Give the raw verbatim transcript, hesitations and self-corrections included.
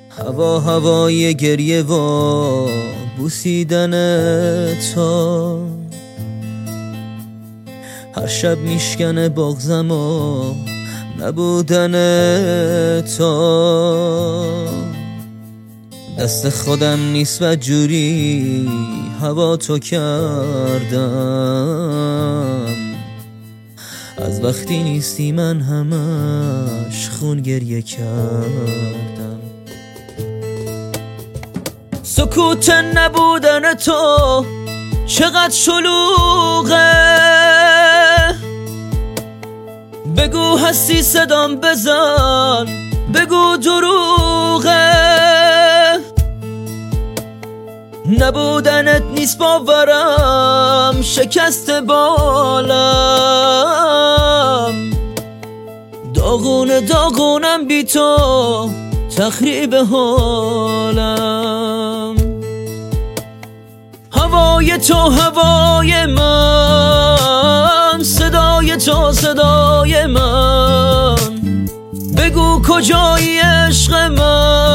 هوا هوای گریه و بوسیدن تو، هر شب میشکنه بغضم و نبودن تو. دست خودم نیست و جوری هوا تو کردم، از وقتی نیستی من همش خون گریه کردم. سکوت نبودن تو چقدر شلوغه، بگو هستی صدام بزن، بگو دروغه. نبودنت نیست باورم، شکست بالم، داغون داغونم بی تو، تخریب حالم. هوای تو هوای من، صدای تو صدای من، بگو کجایی عشق من.